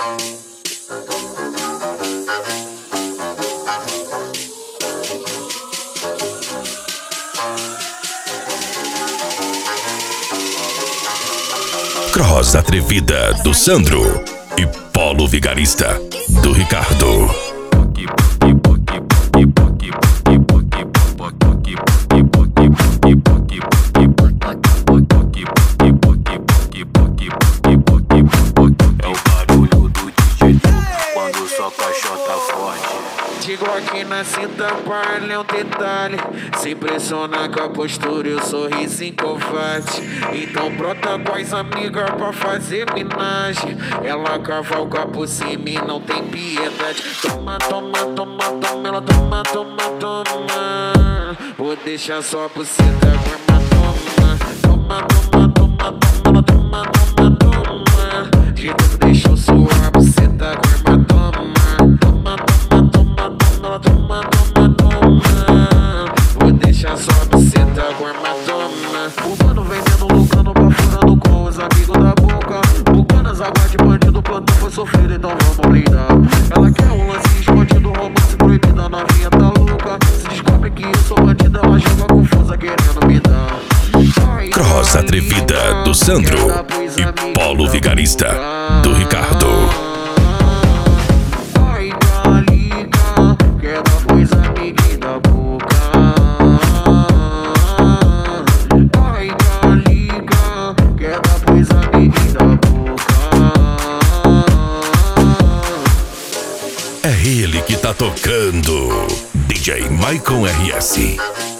Cross Atrevida do Sandro e Polo Vigarista do Ricardo. É o barulho do DJ quando sua caixota forte. Digo aqui na cinta palha é um detalhe. Se impressiona com a postura e o sorriso covarde. Então brota com as amigas pra fazer minagem. Ela cavalga por cima e não tem piedade. Toma, toma, toma, toma, ela toma, toma, toma. Vou deixar só por cima grama, toma. Toma, toma, toma, toma, ela toma, toma, toma. De novo deixou suar por cima grama, toma. Toma, toma, toma, toma, toma, toma, toma. Vou deixar só buceta com hematoma. O mano vendendo, lucrando, bafurando com os amigos da boca. Bucanas, água de bandido, plantão foi sofrido, então vamos brindar. Ela quer um lance escondido, romance proibido, a novinha tá louca. Se descobre que eu sou bandida, ela joga confusa querendo me dar. Cross Atrevida do Sandro e Polo Vigarista do Ricardo. É ele que tá tocando, DJ Maicon RS.